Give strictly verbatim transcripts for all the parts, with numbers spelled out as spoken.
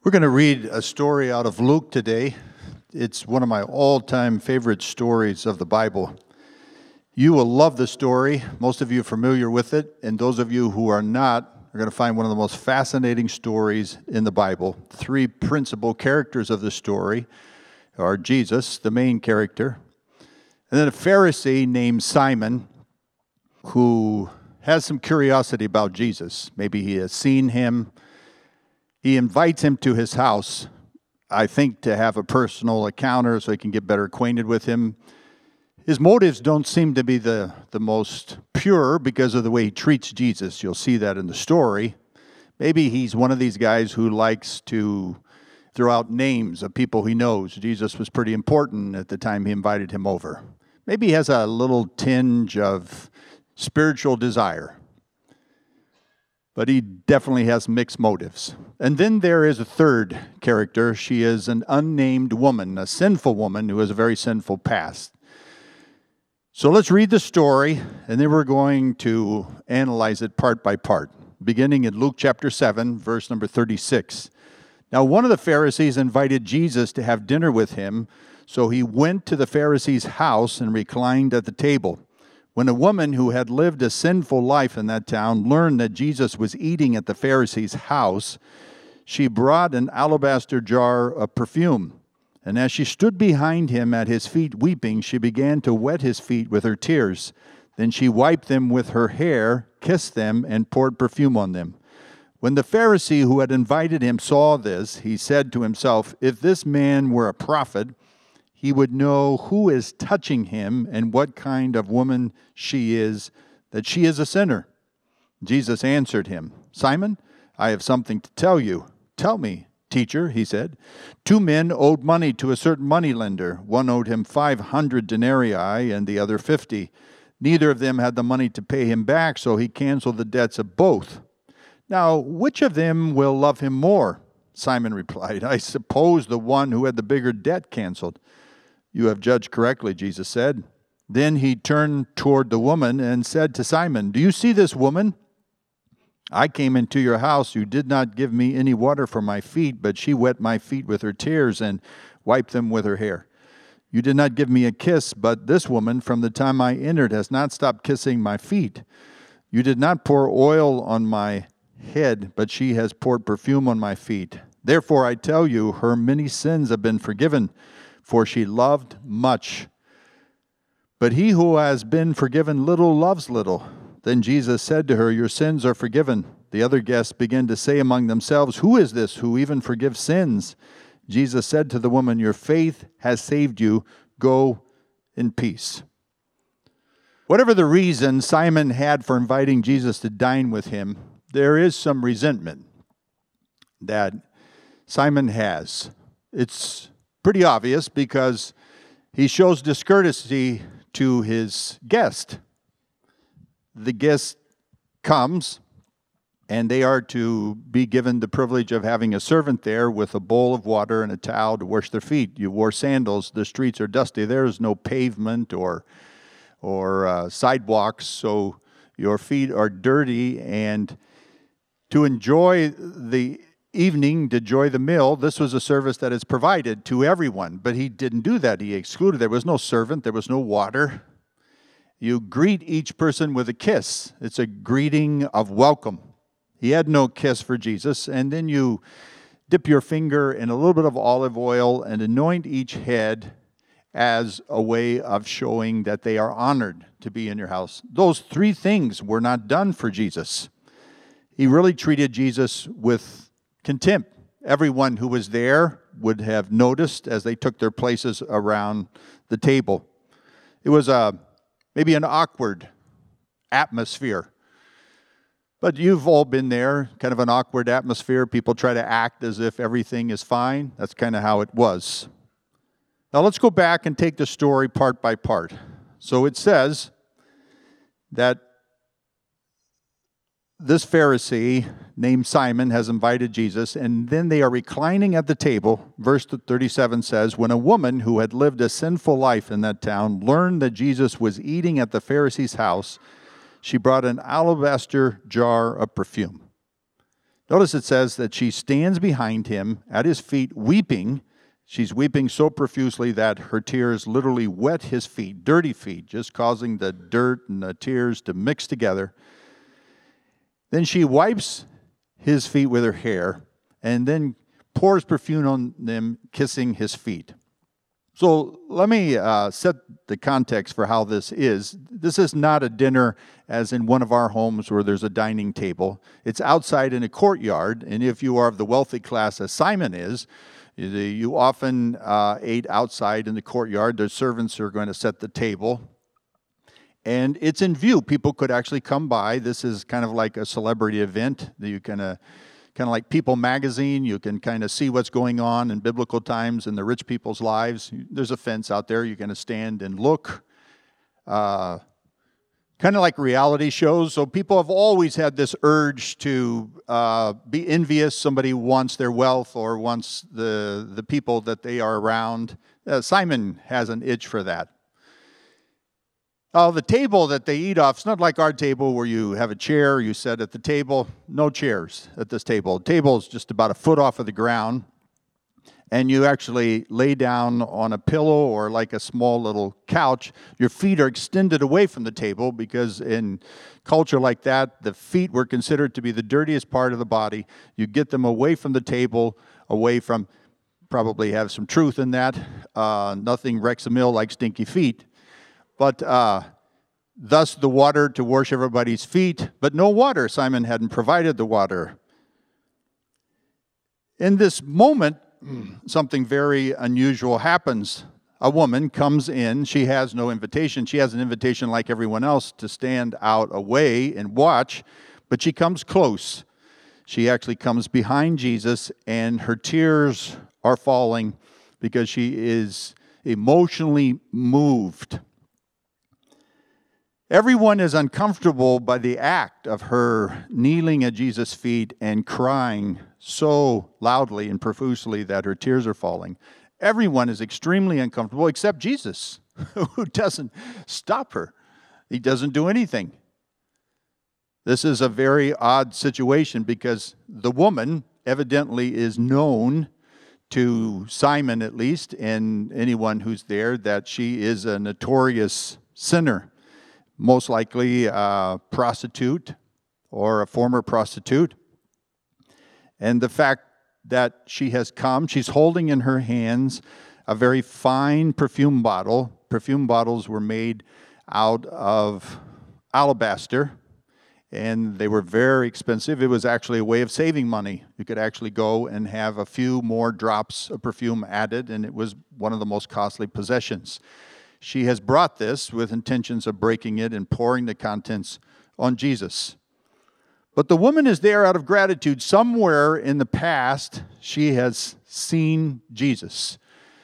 We're going to read a story out of Luke today. It's one of my all-time favorite stories of the Bible. You will love the story. Most of you are familiar with it, and those of you who are not are going to find one of the most fascinating stories in the Bible. Three principal characters of the story are Jesus, the main character, and then a Pharisee named Simon who has some curiosity about Jesus. Maybe he has seen him. He invites him to his house, I think, to have a personal encounter so he can get better acquainted with him. His motives don't seem to be the, the most pure because of the way he treats Jesus. You'll see that in the story. Maybe he's one of these guys who likes to throw out names of people he knows. Jesus was pretty important at the time he invited him over. Maybe he has a little tinge of spiritual desire. But he definitely has mixed motives. And then there is a third character. She is an unnamed woman, a sinful woman who has a very sinful past. So let's read the story, and then we're going to analyze it part by part, beginning in Luke chapter seven, verse number thirty-six. Now, one of the Pharisees invited Jesus to have dinner with him, so he went to the Pharisee's house and reclined at the table. When a woman who had lived a sinful life in that town learned that Jesus was eating at the Pharisee's house, she brought an alabaster jar of perfume. And as she stood behind him at his feet weeping, she began to wet his feet with her tears. Then she wiped them with her hair, kissed them, and poured perfume on them. When the Pharisee who had invited him saw this, he said to himself, "If this man were a prophet, he would know who is touching him and what kind of woman she is, that she is a sinner." Jesus answered him, "Simon, I have something to tell you." "Tell me, teacher," he said. Two men owed money to a certain moneylender. One owed him five hundred denarii and the other fifty. Neither of them had the money to pay him back, so he canceled the debts of both. "Now, which of them will love him more?" Simon replied, "I suppose the one who had the bigger debt canceled." "You have judged correctly," Jesus said. Then he turned toward the woman and said to Simon, "Do you see this woman? I came into your house. You did not give me any water for my feet, but she wet my feet with her tears and wiped them with her hair. You did not give me a kiss, but this woman, from the time I entered, has not stopped kissing my feet. You did not pour oil on my head, but she has poured perfume on my feet. Therefore, I tell you, her many sins have been forgiven, for she loved much. But he who has been forgiven little loves little." Then Jesus said to her, "Your sins are forgiven." The other guests began to say among themselves, "Who is this who even forgives sins?" Jesus said to the woman, "Your faith has saved you. Go in peace." Whatever the reason Simon had for inviting Jesus to dine with him, there is some resentment that Simon has. It's pretty obvious because he shows discourtesy to his guest. The guest comes, and they are to be given the privilege of having a servant there with a bowl of water and a towel to wash their feet. You wore sandals. The streets are dusty. There is no pavement or or uh, sidewalks, so your feet are dirty. And to enjoy the evening, to enjoy the meal, this was a service that is provided to everyone. But he didn't do that. He excluded. There was no servant. There was no water. You greet each person with a kiss. It's a greeting of welcome. He had no kiss for Jesus. And then you dip your finger in a little bit of olive oil and anoint each head as a way of showing that they are honored to be in your house. Those three things were not done for Jesus. He really treated Jesus with contempt. Everyone who was there would have noticed as they took their places around the table. It was a maybe an awkward atmosphere. But you've all been there, kind of an awkward atmosphere. People try to act as if everything is fine. That's kind of how it was. Now let's go back and take the story part by part. So it says that this Pharisee named Simon has invited Jesus, and then they are reclining at the table. Verse thirty-seven says, when a woman who had lived a sinful life in that town learned that Jesus was eating at the Pharisee's house, she brought an alabaster jar of perfume. Notice it says that she stands behind him at his feet weeping. She's weeping so profusely that her tears literally wet his feet, dirty feet, just causing the dirt and the tears to mix together. Then she wipes his feet with her hair and then pours perfume on them, kissing his feet. So let me uh, set the context for how this is. This is not a dinner as in one of our homes where there's a dining table. It's outside in a courtyard, and if you are of the wealthy class as Simon is, you often uh, ate outside in the courtyard. The servants are going to set the table. And it's in view. People could actually come by. This is kind of like a celebrity event that you can, uh, kind of like People magazine. You can kind of see what's going on in biblical times in the rich people's lives. There's a fence out there. You're going to stand and look. Uh, kind of like reality shows. So people have always had this urge to uh, be envious. Somebody wants their wealth or wants the, the people that they are around. Uh, Simon has an itch for that. Oh, the table that they eat off, it's not like our table where you have a chair, you sit at the table. No chairs at this table. The table is just about a foot off of the ground. And you actually lay down on a pillow or like a small little couch. Your feet are extended away from the table because in culture like that, the feet were considered to be the dirtiest part of the body. You get them away from the table, away from, probably have some truth in that. Uh, nothing wrecks a mill like stinky feet. But uh, thus the water to wash everybody's feet, but no water. Simon hadn't provided the water. In this moment, something very unusual happens. A woman comes in. She has no invitation. She has an invitation like everyone else to stand out away and watch, but she comes close. She actually comes behind Jesus, and her tears are falling because she is emotionally moved. Everyone is uncomfortable by the act of her kneeling at Jesus' feet and crying so loudly and profusely that her tears are falling. Everyone is extremely uncomfortable except Jesus, who doesn't stop her. He doesn't do anything. This is a very odd situation because the woman evidently is known to Simon, at least, and anyone who's there, that she is a notorious sinner. Most likely a prostitute or a former prostitute. And the fact that she has come, she's holding in her hands a very fine perfume bottle. Perfume bottles were made out of alabaster, and they were very expensive. It was actually a way of saving money. You could actually go and have a few more drops of perfume added, and it was one of the most costly possessions. She has brought this with intentions of breaking it and pouring the contents on Jesus. But the woman is there out of gratitude. Somewhere in the past, she has seen Jesus.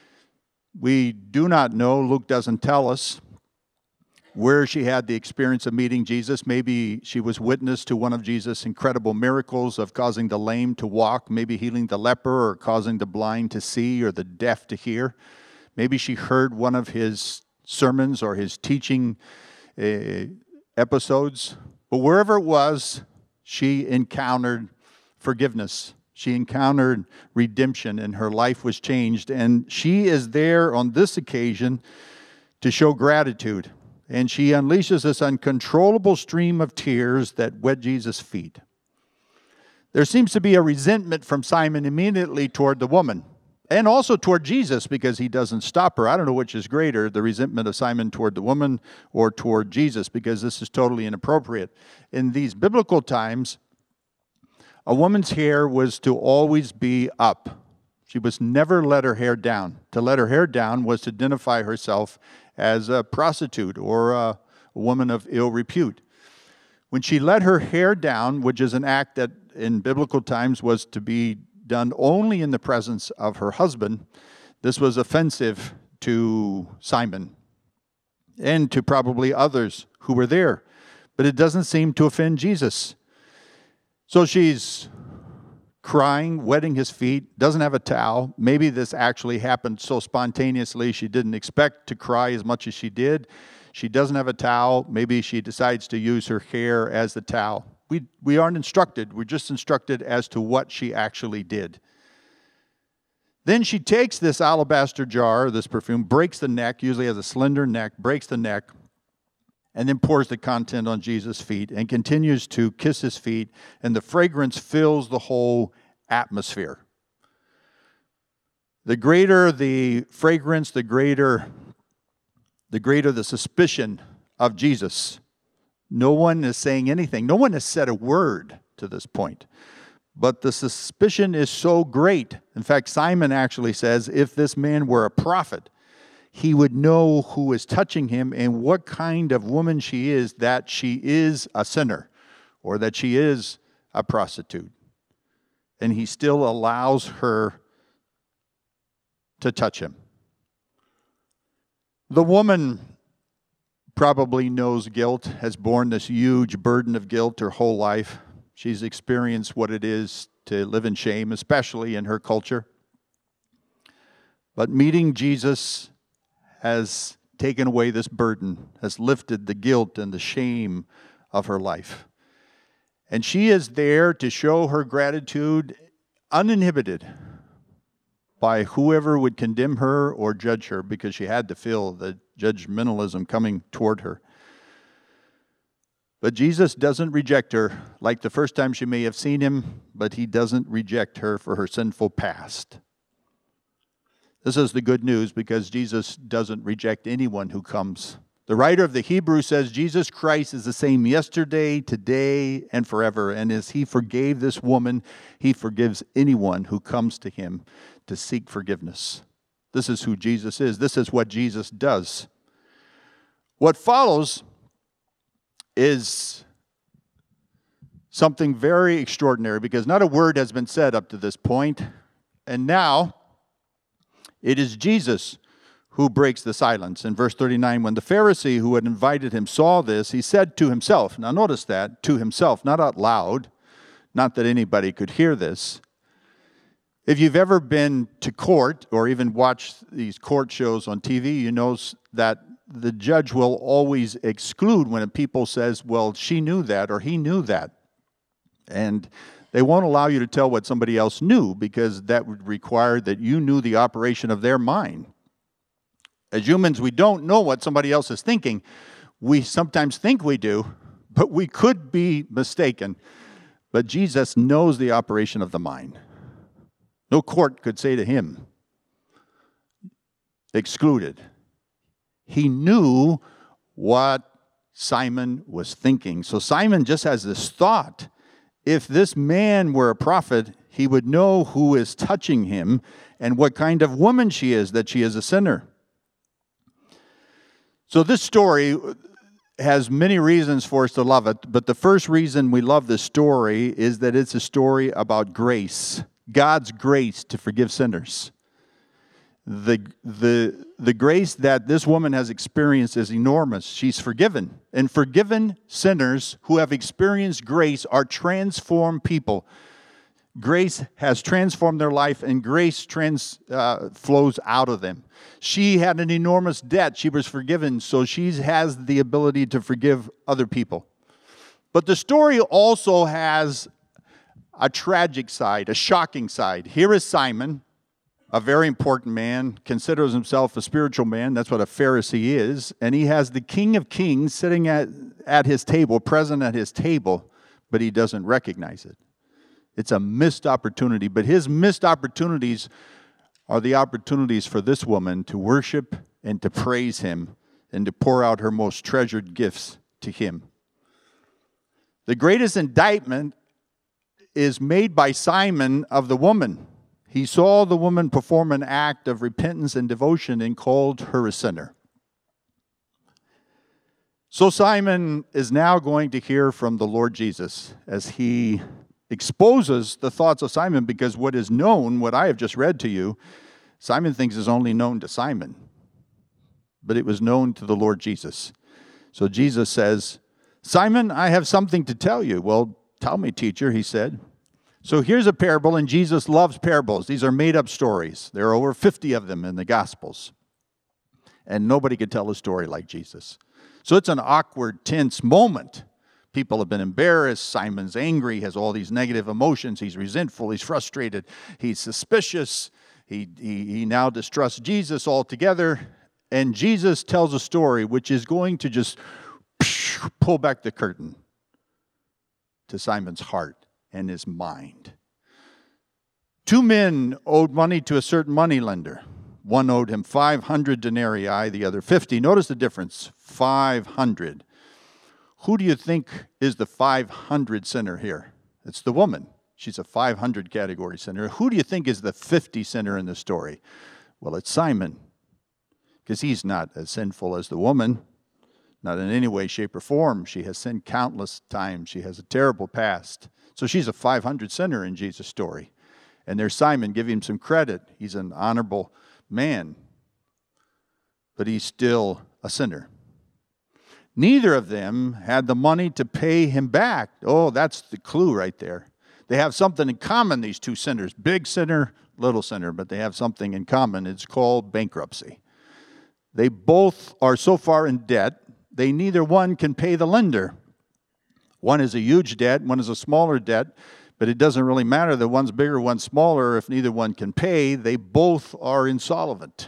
We do not know, Luke doesn't tell us, where she had the experience of meeting Jesus. Maybe she was witness to one of Jesus' incredible miracles of causing the lame to walk, maybe healing the leper or causing the blind to see or the deaf to hear. Maybe she heard one of his sermons or his teaching uh, episodes. But wherever it was, she encountered forgiveness. She encountered redemption, and her life was changed. And she is there on this occasion to show gratitude. And she unleashes this uncontrollable stream of tears that wet Jesus' feet. There seems to be a resentment from Simon immediately toward the woman. And also toward Jesus, because he doesn't stop her. I don't know which is greater, the resentment of Simon toward the woman or toward Jesus, because this is totally inappropriate. In these biblical times, a woman's hair was to always be up. She was never let her hair down. To let her hair down was to identify herself as a prostitute or a woman of ill repute. When she let her hair down, which is an act that in biblical times was to be done only in the presence of her husband, this was offensive to Simon and to probably others who were there. But it doesn't seem to offend Jesus. So she's crying, wetting his feet, doesn't have a towel. Maybe this actually happened so spontaneously she didn't expect to cry as much as she did. She doesn't have a towel. Maybe she decides to use her hair as the towel. we, we aren't instructed. We're just instructed as to what she actually did. Then she takes this alabaster jar, this perfume, breaks the neck, usually has a slender neck, breaks the neck, and then pours the content on Jesus' feet and continues to kiss his feet, and the fragrance fills the whole atmosphere. The greater the fragrance, the greater, the greater the suspicion of Jesus. No one is saying anything. No one has said a word to this point. But the suspicion is so great. In fact, Simon actually says, if this man were a prophet, he would know who is touching him and what kind of woman she is, that she is a sinner or that she is a prostitute. And he still allows her to touch him. The woman probably knows guilt, has borne this huge burden of guilt her whole life. She's experienced what it is to live in shame, especially in her culture. But meeting Jesus has taken away this burden, has lifted the guilt and the shame of her life. And she is there to show her gratitude uninhibited by whoever would condemn her or judge her, because she had to feel the judgmentalism coming toward her. But Jesus doesn't reject her like the first time she may have seen him, but he doesn't reject her for her sinful past. This is the good news, because Jesus doesn't reject anyone who comes. The writer of the Hebrews says Jesus Christ is the same yesterday, today, and forever. And as he forgave this woman, he forgives anyone who comes to him to seek forgiveness. This is who Jesus is. This is what Jesus does. What follows is something very extraordinary, because not a word has been said up to this point. And now it is Jesus who breaks the silence. In verse thirty-nine, when the Pharisee who had invited him saw this, he said to himself, now notice that, to himself, not out loud, not that anybody could hear this. If you've ever been to court or even watched these court shows on T V, you know that the judge will always exclude when a people says, well, she knew that or he knew that. And they won't allow you to tell what somebody else knew, because that would require that you knew the operation of their mind. As humans, we don't know what somebody else is thinking. We sometimes think we do, but we could be mistaken. But Jesus knows the operation of the mind. No court could say to him, excluded. He knew what Simon was thinking. So Simon just has this thought. If this man were a prophet, he would know who is touching him and what kind of woman she is, that she is a sinner. So this story has many reasons for us to love it, but the first reason we love this story is that it's a story about grace, God's grace to forgive sinners. The, the, the grace that this woman has experienced is enormous. She's forgiven. And forgiven sinners who have experienced grace are transformed people. Grace has transformed their life, and grace trans, uh, flows out of them. She had an enormous debt. She was forgiven, so she has the ability to forgive other people. But the story also has a tragic side, a shocking side. Here is Simon, a very important man, considers himself a spiritual man. That's what a Pharisee is. And he has the King of Kings sitting at, at his table, present at his table, but he doesn't recognize it. It's a missed opportunity. But his missed opportunities are the opportunities for this woman to worship and to praise him and to pour out her most treasured gifts to him. The greatest indictment is made by Simon of the woman. He saw the woman perform an act of repentance and devotion and called her a sinner. So Simon is now going to hear from the Lord Jesus as he exposes the thoughts of Simon, because what is known, what I have just read to you, Simon thinks is only known to Simon, but it was known to the Lord Jesus. So Jesus says, Simon, I have something to tell you. Well, tell me, teacher, he said. So here's a parable, and Jesus loves parables. These are made-up stories. There are over fifty of them in the Gospels. And nobody could tell a story like Jesus. So it's an awkward, tense moment People have been embarrassed. Simon's angry, has all these negative emotions. He's resentful. He's frustrated. He's suspicious. He, he, he now distrusts Jesus altogether. And Jesus tells a story which is going to just pull back the curtain to Simon's heart and his mind. Two men owed money to a certain moneylender. One owed him five hundred denarii, the other fifty. Notice the difference, five hundred. Who do you think is the five hundred sinner here? It's the woman. She's a five hundred category sinner. Who do you think is the fifty sinner in the story? Well, it's Simon, because he's not as sinful as the woman, not in any way, shape, or form. She has sinned countless times. She has a terrible past. So she's a five hundred sinner in Jesus' story. And there's Simon, give him some credit. He's an honorable man, but he's still a sinner. Neither of them had the money to pay him back. Oh, that's the clue right there. They have something in common, these two sinners. Big sinner, little sinner, but they have something in common. It's called bankruptcy. They both are so far in debt, they neither one can pay the lender. One is a huge debt, one is a smaller debt, but it doesn't really matter that one's bigger, one's smaller. If neither one can pay, they both are insolvent.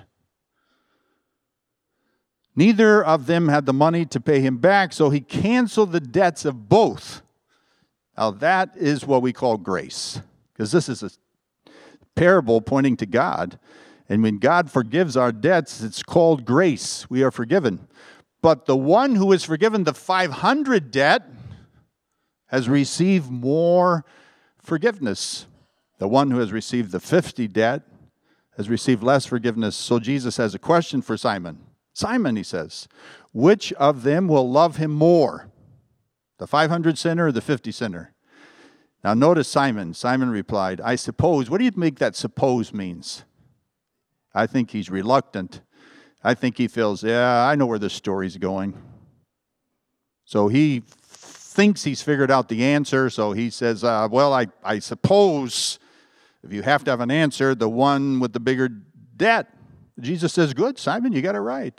Neither of them had the money to pay him back, so he canceled the debts of both. Now that is what we call grace, because this is a parable pointing to God. And when God forgives our debts, it's called grace. We are forgiven. But the one who is forgiven the five hundred debt has received more forgiveness. The one who has received the fifty debt has received less forgiveness. So Jesus has a question for Simon. Simon, he says, which of them will love him more? The five hundred sinner or the fifty sinner? Now notice Simon. Simon replied, I suppose. What do you think that suppose means? I think he's reluctant. I think he feels, yeah, I know where this story's going. So he thinks he's figured out the answer. So he says, uh, well, I, I suppose if you have to have an answer, the one with the bigger debt. Jesus says, good, Simon, you got it right.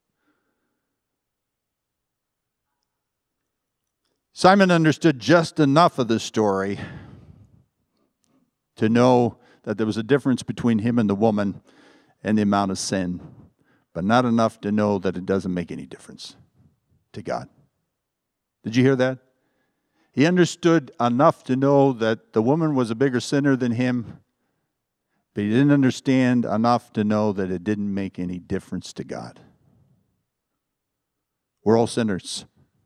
Simon understood just enough of the story to know that there was a difference between him and the woman and the amount of sin, but not enough to know that it doesn't make any difference to God. Did you hear that? He understood enough to know that the woman was a bigger sinner than him, but he didn't understand enough to know that it didn't make any difference to God. We're all sinners.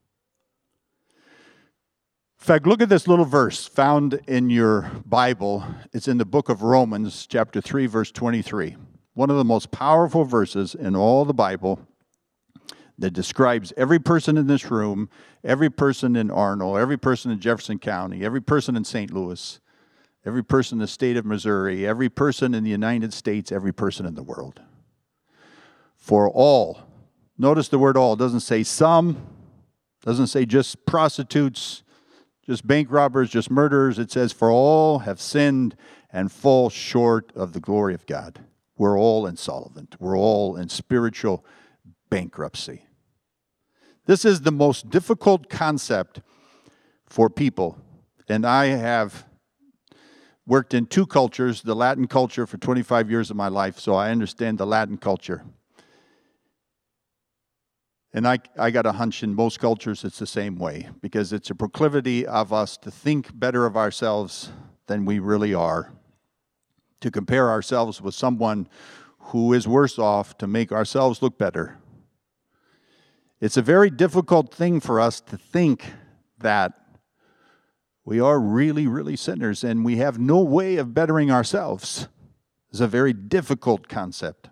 In fact, look at this little verse found in your Bible. It's in the book of Romans, chapter three, verse twenty-three. One of the most powerful verses in all the Bible that describes every person in this room, every person in Arnold, every person in Jefferson County, every person in Saint Louis, every person in the state of Missouri, every person in the United States, every person in the world. For all. Notice the word all. It doesn't say some. It doesn't say just prostitutes, just bank robbers, just murderers. It says, for all have sinned and fall short of the glory of God. We're all insolvent. We're all in spiritual bankruptcy. This is the most difficult concept for people. And I have worked in two cultures, the Latin culture for twenty-five years of my life, so I understand the Latin culture. And I, I got a hunch in most cultures it's the same way, because it's a proclivity of us to think better of ourselves than we really are, to compare ourselves with someone who is worse off, to make ourselves look better. It's a very difficult thing for us to think that we are really, really sinners and we have no way of bettering ourselves. It's a very difficult concept.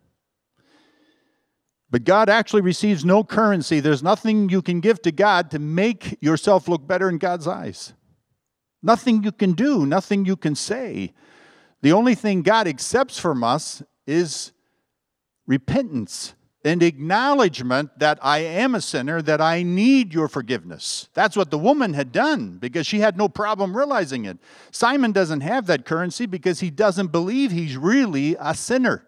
But God actually receives no currency. There's nothing you can give to God to make yourself look better in God's eyes. Nothing you can do, nothing you can say. The only thing God accepts from us is repentance and acknowledgement that I am a sinner, that I need your forgiveness. That's what the woman had done because she had no problem realizing it. Simon doesn't have that currency because he doesn't believe he's really a sinner.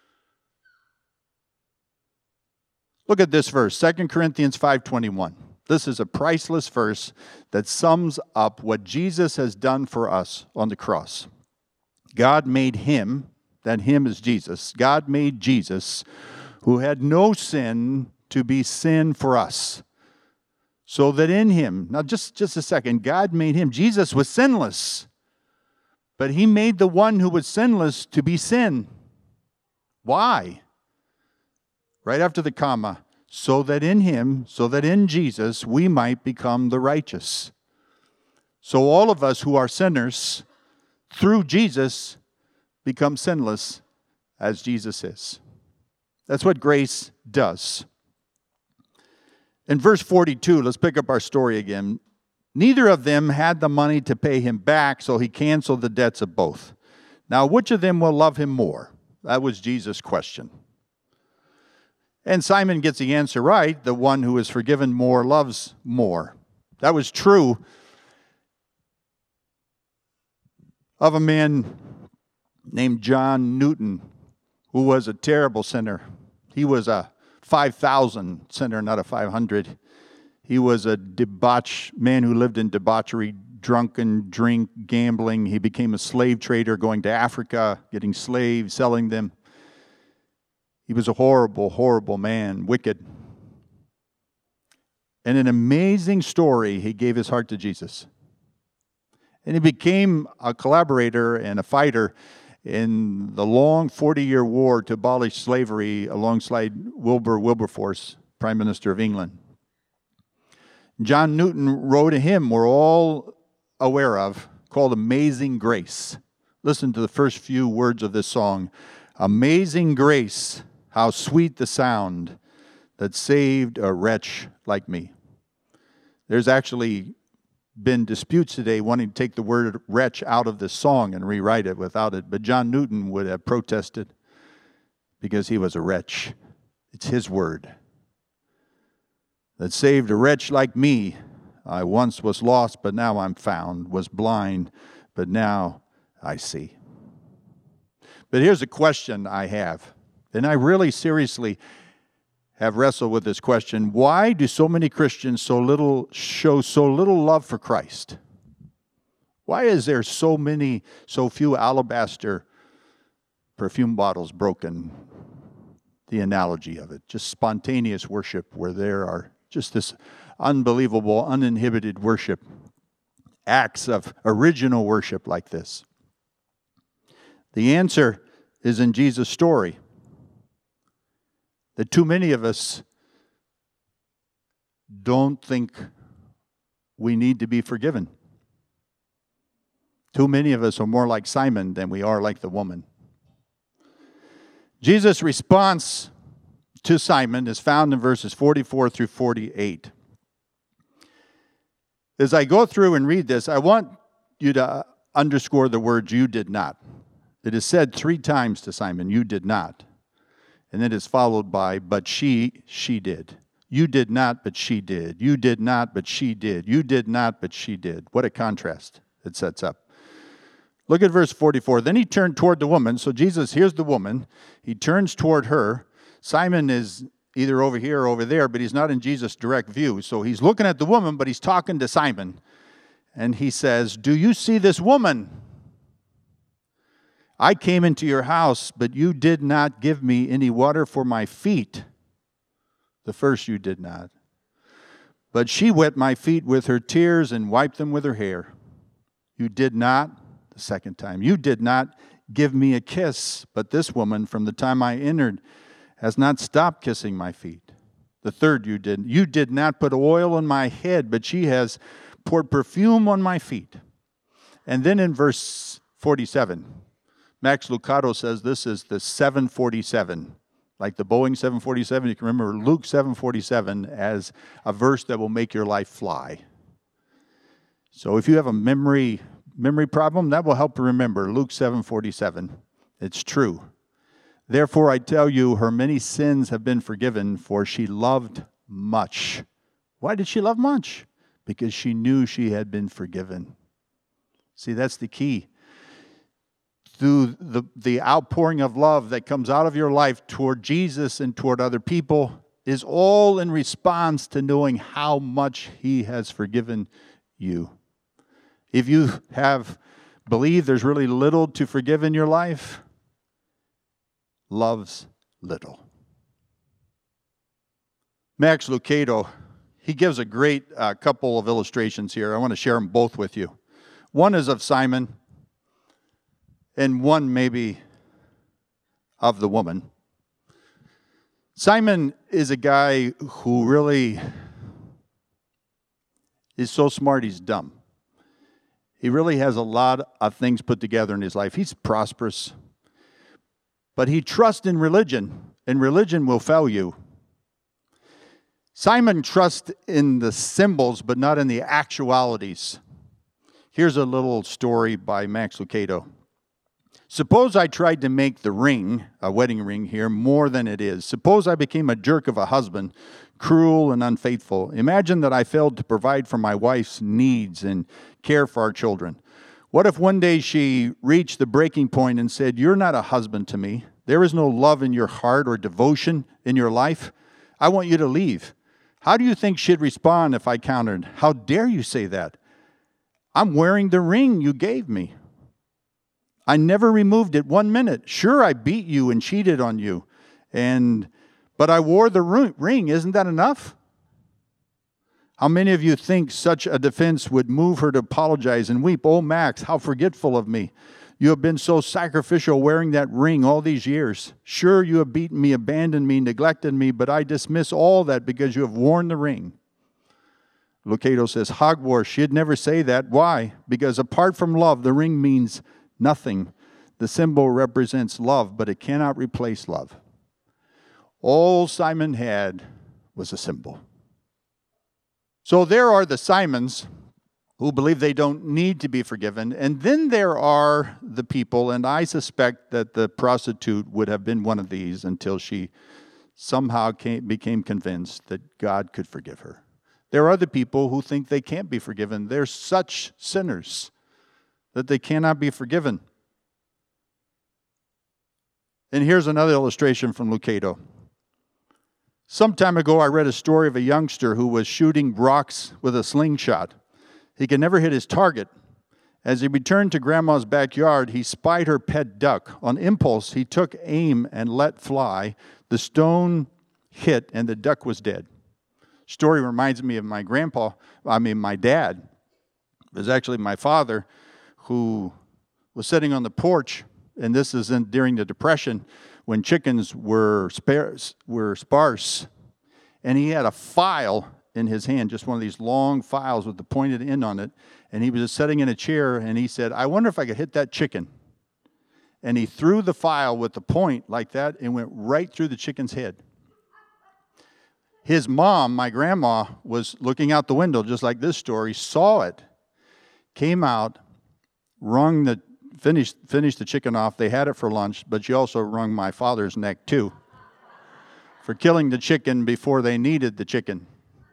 Look at this verse, Second Corinthians five twenty-one. This is a priceless verse that sums up what Jesus has done for us on the cross. God made him, that him is Jesus. God made Jesus, who had no sin, to be sin for us. So that in him, now just, just a second, God made him. Jesus was sinless. But he made the one who was sinless to be sin. Why? Right after the comma. So that in him, so that in Jesus, we might become the righteous. So all of us who are sinners, through Jesus, become sinless as Jesus is. That's what grace does. In verse forty-two, let's pick up our story again. Neither of them had the money to pay him back, so he canceled the debts of both. Now, which of them will love him more? That was Jesus' question. And Simon gets the answer right. The one who is forgiven more loves more. That was true of a man named John Newton, who was a terrible sinner. He was a five thousand sinner, not a five hundred. He was a debauch man who lived in debauchery, drunken, drink, gambling. He became a slave trader, going to Africa, getting slaves, selling them. He was a horrible, horrible man, wicked. In an amazing story, he gave his heart to Jesus. And he became a collaborator and a fighter in the long forty-year war to abolish slavery alongside Wilbur Wilberforce, Prime Minister of England. John Newton wrote a hymn we're all aware of called Amazing Grace. Listen to the first few words of this song. Amazing grace, how sweet the sound that saved a wretch like me. There's actually been disputes today wanting to take the word wretch out of this song and rewrite it without it. But John Newton would have protested because he was a wretch. It's his word that saved a wretch like me. I once was lost, but now I'm found, was blind, but now I see. But here's a question I have, and I really seriously have wrestled with this question. Why do so many Christians so little show so little love for Christ? Why is there so many, so few alabaster perfume bottles broken? The analogy of it, just spontaneous worship where there are just this unbelievable, uninhibited worship, acts of original worship like this. The answer is in Jesus' story. That too many of us don't think we need to be forgiven. Too many of us are more like Simon than we are like the woman. Jesus' response to Simon is found in verses forty-four through forty-eight. As I go through and read this, I want you to underscore the words, you did not. It is said three times to Simon, you did not. And then it's followed by, but she, she did. You did not, but she did. You did not, but she did. You did not, but she did. What a contrast it sets up. Look at verse forty-four. Then he turned toward the woman. So Jesus hears the woman. He turns toward her. Simon is either over here or over there, but he's not in Jesus' direct view. So he's looking at the woman, but he's talking to Simon. And he says, do you see this woman? I came into your house, but you did not give me any water for my feet. The first you did not. But she wet my feet with her tears and wiped them with her hair. You did not, the second time, you did not give me a kiss, but this woman, from the time I entered, has not stopped kissing my feet. The third you did. You did not put oil on my head, but she has poured perfume on my feet. And then in verse forty-seven, Max Lucado says this is the seven forty-seven. Like the Boeing seven forty-seven, you can remember Luke seven forty-seven as a verse that will make your life fly. So if you have a memory memory problem, that will help you remember Luke seven forty-seven. It's true. Therefore, I tell you, her many sins have been forgiven, for she loved much. Why did she love much? Because she knew she had been forgiven. See, that's the key. Through the, the outpouring of love that comes out of your life toward Jesus and toward other people, is all in response to knowing how much he has forgiven you. If you have believed there's really little to forgive in your life, love's little. Max Lucado, he gives a great uh, couple of illustrations here. I want to share them both with you. One is of Simon, and one maybe of the woman. Simon is a guy who really is so smart he's dumb. He really has a lot of things put together in his life. He's prosperous, but he trusts in religion, and religion will fail you. Simon trusts in the symbols, but not in the actualities. Here's a little story by Max Lucado. Suppose I tried to make the ring, a wedding ring here, more than it is. Suppose I became a jerk of a husband, cruel and unfaithful. Imagine that I failed to provide for my wife's needs and care for our children. What if one day she reached the breaking point and said, "You're not a husband to me. There is no love in your heart or devotion in your life. I want you to leave." How do you think she'd respond if I countered, "How dare you say that? I'm wearing the ring you gave me. I never removed it one minute. Sure, I beat you and cheated on you, and but I wore the ring. Isn't that enough?" How many of you think such a defense would move her to apologize and weep? "Oh, Max, how forgetful of me. You have been so sacrificial wearing that ring all these years. Sure, you have beaten me, abandoned me, neglected me, but I dismiss all that because you have worn the ring." Lucado says, "Hogwash, she'd never say that. Why? Because apart from love, the ring means nothing. The symbol represents love, but it cannot replace love." All Simon had was a symbol. So there are the Simons who believe they don't need to be forgiven. And then there are the people, and I suspect that the prostitute would have been one of these until she somehow came, became convinced that God could forgive her. There are the people who think they can't be forgiven. They're such sinners that they cannot be forgiven. And here's another illustration from Lucado. Some time ago, I read a story of a youngster who was shooting rocks with a slingshot. He could never hit his target. As he returned to Grandma's backyard, he spied her pet duck. On impulse, he took aim and let fly. The stone hit, and the duck was dead. Story reminds me of my grandpa, I mean my dad. It was actually my father who was sitting on the porch, and this is in, during the Depression when chickens were sparse, were sparse, and he had a file in his hand, just one of these long files with the pointed end on it, and he was just sitting in a chair, and he said, "I wonder if I could hit that chicken." And he threw the file with the point like that and went right through the chicken's head. His mom, my grandma, was looking out the window, just like this story, saw it, came out, wrung the, finished, finished the chicken off. They had it for lunch, but she also wrung my father's neck, too, for killing the chicken before they needed the chicken.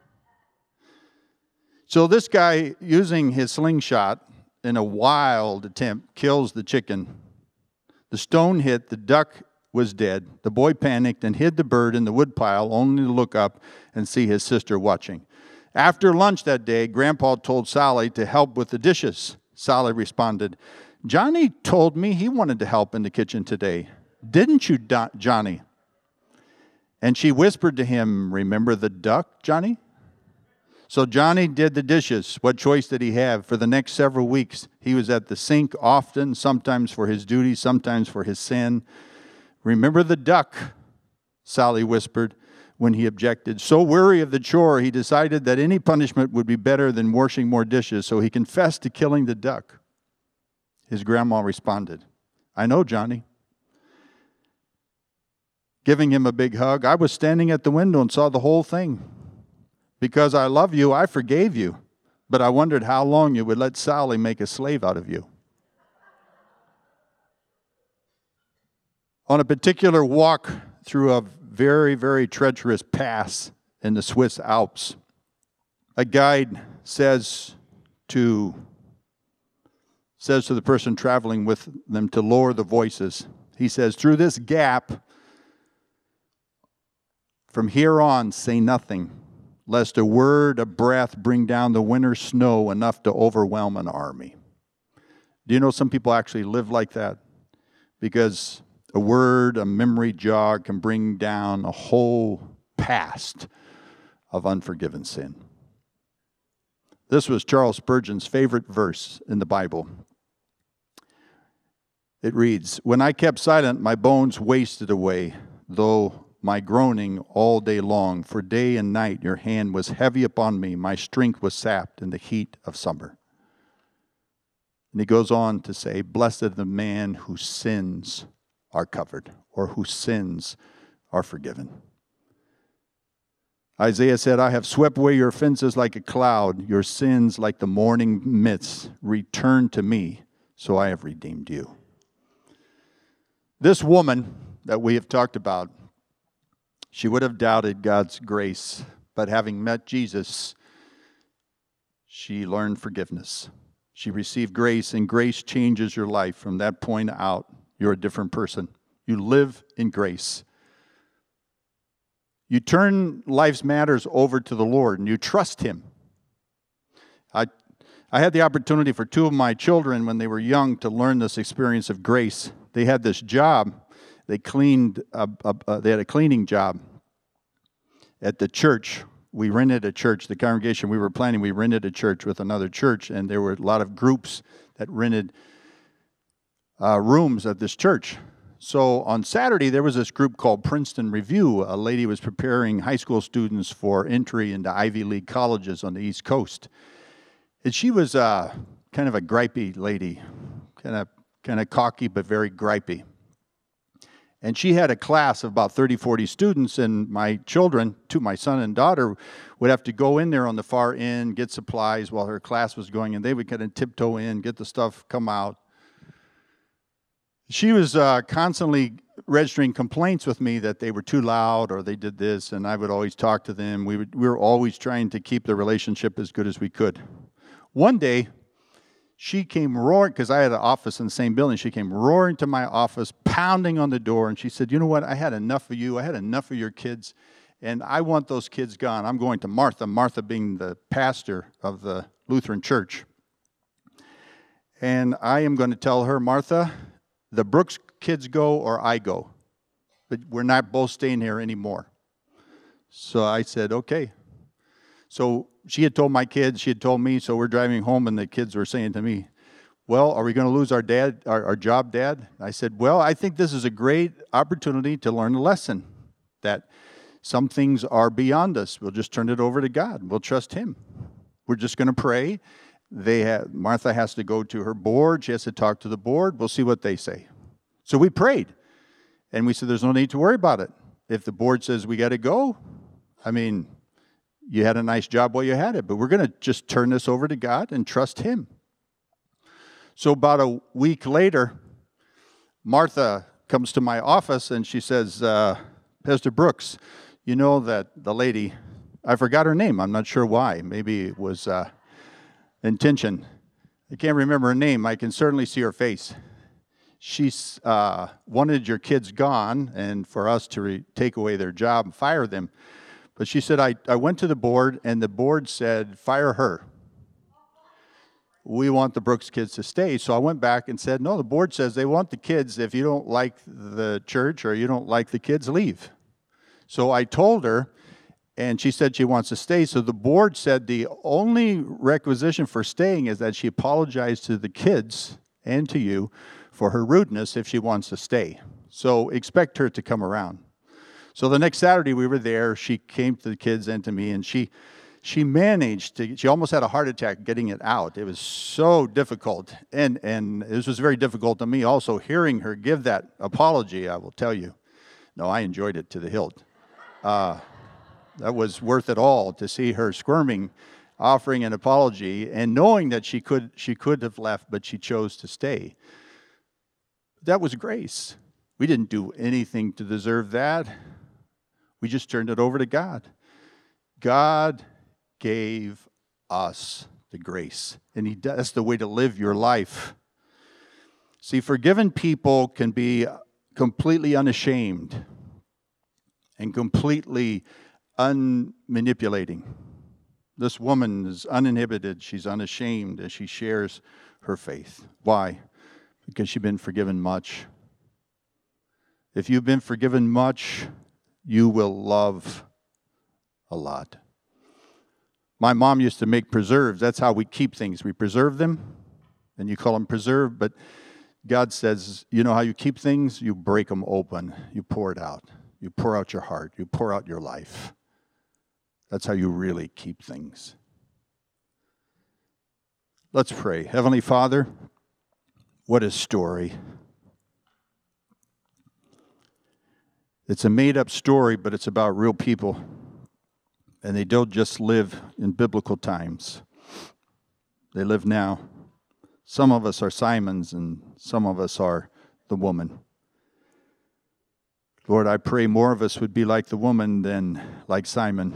So this guy, using his slingshot in a wild attempt, kills the chicken. The stone hit, the duck was dead. The boy panicked and hid the bird in the woodpile, only to look up and see his sister watching. After lunch that day, Grandpa told Sally to help with the dishes. Sally responded, "Johnny told me he wanted to help in the kitchen today. Didn't you, Do- Johnny?" And she whispered to him, "Remember the duck, Johnny?" So Johnny did the dishes. What choice did he have? For the next several weeks, he was at the sink often, sometimes for his duty, sometimes for his sin. "Remember the duck," Sally whispered when he objected. So weary of the chore, he decided that any punishment would be better than washing more dishes, so he confessed to killing the duck. His grandma responded, "I know, Johnny." Giving him a big hug, "I was standing at the window and saw the whole thing. Because I love you, I forgave you, but I wondered how long you would let Sally make a slave out of you." On a particular walk through a very, very treacherous pass in the Swiss Alps, a guide says to, says to the person traveling with them to lower the voices. He says, "Through this gap, From here on, say nothing, lest a word, a breath bring down the winter snow enough to overwhelm an army. Do you know some people actually live like that? Because a word, a memory jog can bring down a whole past of unforgiven sin. This was Charles Spurgeon's favorite verse in the Bible. It reads, "When I kept silent, my bones wasted away, though my groaning all day long, for day and night your hand was heavy upon me, my strength was sapped in the heat of summer." And he goes on to say, "Blessed the man whose sins are covered," or whose sins are forgiven. Isaiah said, "I have swept away your offenses like a cloud, your sins like the morning mist. Return to me, so I have redeemed you." This woman that we have talked about, she would have doubted God's grace, but having met Jesus, she learned forgiveness. She received grace, and grace changes your life. From that point out, you're a different person. You live in grace. You turn life's matters over to the Lord, and you trust Him. I, I had the opportunity for two of my children when they were young to learn this experience of grace. They had this job. They cleaned. A, a, a, they had a cleaning job at the church. We rented a church. The congregation we were planning, we rented a church with another church, and there were a lot of groups that rented uh, rooms at this church. So on Saturday, there was this group called Princeton Review. A lady was preparing high school students for entry into Ivy League colleges on the East Coast. And she was uh, kind of a gripey lady, kind of kind of cocky, but very gripey. And she had a class of about thirty, forty students, and my children, two, my son and daughter, would have to go in there on the far end, get supplies while her class was going, and they would kind of tiptoe in, get the stuff, come out. She was uh, constantly registering complaints with me that they were too loud or they did this, and I would always talk to them. We would, we were always trying to keep the relationship as good as we could. One day, she came roaring, because I had an office in the same building. She came roaring to my office, pounding on the door, and she said, "You know what? I had enough of you. I had enough of your kids, and I want those kids gone. I'm going to Martha," Martha being the pastor of the Lutheran church. "And I am going to tell her, Martha, the Brooks kids go or I go. But we're not both staying here anymore." So I said, okay. So she had told my kids, she had told me, so we're driving home, and the kids were saying to me, "Well, are we going to lose our dad, our, our job, Dad?" I said, "Well, I think this is a great opportunity to learn a lesson, that some things are beyond us. We'll just turn it over to God. We'll trust Him. We're just going to pray. They have, Martha has to go to her board. She has to talk to the board. We'll see what they say." So we prayed, and we said, there's no need to worry about it. If the board says we got to go, I mean, you had a nice job while you had it, but we're going to just turn this over to God and trust Him. So about a week later, Martha comes to my office, and she says, uh, "Pastor Brooks, you know that the lady," I forgot her name. I'm not sure why. Maybe it was uh, intention. I can't remember her name. I can certainly see her face. She uh, wanted your kids gone and for us to re- take away their job and fire them. But she said, I, I went to the board, and the board said, fire her. We want the Brooks kids to stay. So I went back and said, no, the board says they want the kids. If you don't like the church or you don't like the kids, leave. So I told her, and she said she wants to stay. So the board said the only requisition for staying is that she apologize to the kids and to you for her rudeness if she wants to stay. So expect her to come around. So the next Saturday we were there. She came to the kids and to me, and she she managed to, she almost had a heart attack getting it out. It was so difficult. And, and this was very difficult to me also, hearing her give that apology, I will tell you. No, I enjoyed it to the hilt. Uh, that was worth it all to see her squirming, offering an apology, and knowing that she could she could have left, but she chose to stay. That was grace. We didn't do anything to deserve that. We just turned it over to God. God gave us the grace, and he, that's the way to live your life. See, forgiven people can be completely unashamed, and completely unmanipulating. This woman is uninhibited. She's unashamed as she shares her faith. Why? Because she's been forgiven much. If you've been forgiven much, you will love a lot. My mom used to make preserves. That's how we keep things. We preserve them, and you call them preserved, but God says, you know how you keep things? You break them open. You pour it out. You pour out your heart. You pour out your life. That's how you really keep things. Let's pray. Heavenly Father, what a story. It's a made-up story, but it's about real people. And they don't just live in biblical times. They live now. Some of us are Simons, and some of us are the woman. Lord, I pray more of us would be like the woman than like Simon.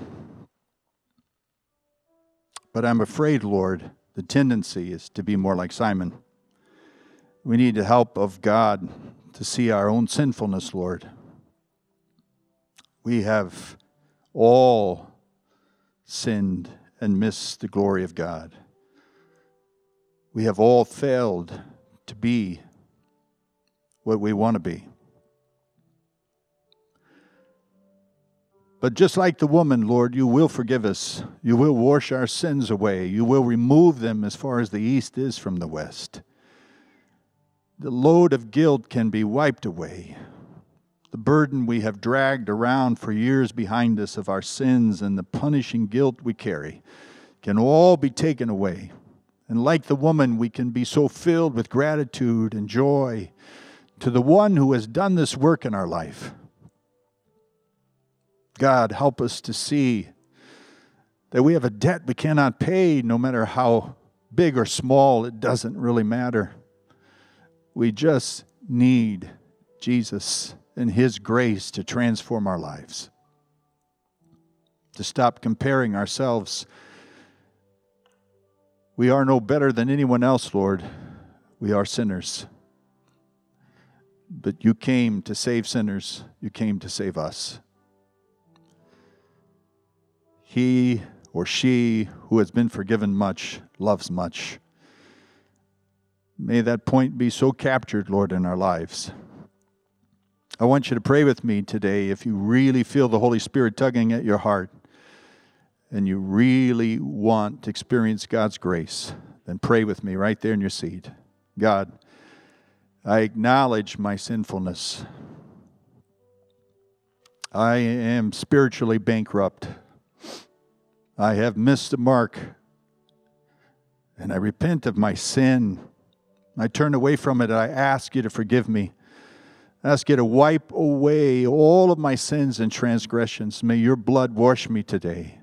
But I'm afraid, Lord, the tendency is to be more like Simon. We need the help of God to see our own sinfulness, Lord. We have all sinned and missed the glory of God. We have all failed to be what we want to be. But just like the woman, Lord, you will forgive us. You will wash our sins away. You will remove them as far as the east is from the west. The load of guilt can be wiped away. The burden we have dragged around for years behind us of our sins and the punishing guilt we carry can all be taken away. And like the woman, we can be so filled with gratitude and joy to the one who has done this work in our life. God, help us to see that we have a debt we cannot pay, no matter how big or small. It doesn't really matter. We just need Jesus and His grace to transform our lives, to stop comparing ourselves. We are no better than anyone else, Lord. We are sinners. But you came to save sinners. You came to save us. He or she who has been forgiven much loves much. May that point be so captured, Lord, in our lives. I want you to pray with me today if you really feel the Holy Spirit tugging at your heart and you really want to experience God's grace, then pray with me right there in your seat. God, I acknowledge my sinfulness. I am spiritually bankrupt. I have missed the mark, and I repent of my sin. I turn away from it, and I ask you to forgive me. I ask you to wipe away all of my sins and transgressions. May your blood wash me today.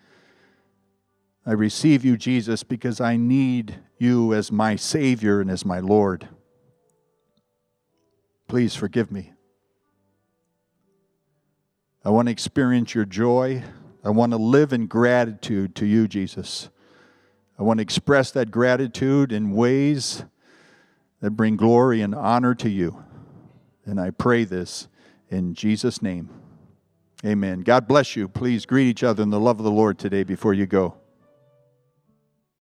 I receive you, Jesus, because I need you as my Savior and as my Lord. Please forgive me. I want to experience your joy. I want to live in gratitude to you, Jesus. I want to express that gratitude in ways that bring glory and honor to you. And I pray this in Jesus' name. Amen. God bless you. Please greet each other in the love of the Lord today before you go.